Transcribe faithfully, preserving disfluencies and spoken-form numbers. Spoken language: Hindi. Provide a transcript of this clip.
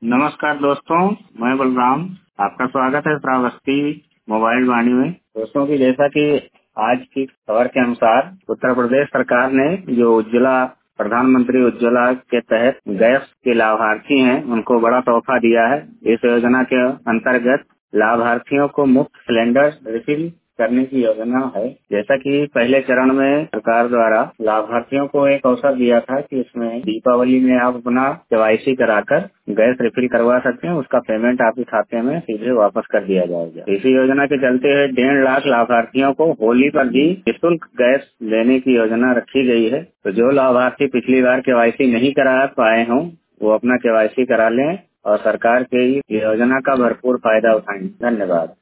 नमस्कार दोस्तों, मैं बलराम। आपका स्वागत है श्रावस्ती मोबाइल वाणी में। दोस्तों की जैसा कि आज की खबर के अनुसार उत्तर प्रदेश सरकार ने जो उज्ज्वला प्रधानमंत्री उज्ज्वला के तहत गैस के लाभार्थी हैं उनको बड़ा तोहफा दिया है। इस योजना के अंतर्गत लाभार्थियों को मुफ्त सिलेंडर रिफिल करने की योजना है। जैसा कि पहले चरण में सरकार द्वारा लाभार्थियों को एक अवसर दिया था कि इसमें दीपावली में आप अपना केवाईसी कराकर गैस रिफिल करवा सकते हैं, उसका पेमेंट आपके खाते में सीधे वापस कर दिया जाएगा। इसी योजना के चलते हुए डेढ़ लाख लाभार्थियों को होली पर भी निःशुल्क गैस देने की योजना रखी गई है। तो जो लाभार्थी पिछली बार केवाईसी नहीं करा पाए हों वो अपना केवाईसी करा लें और सरकार की योजना का भरपूर फायदा उठाएं। धन्यवाद।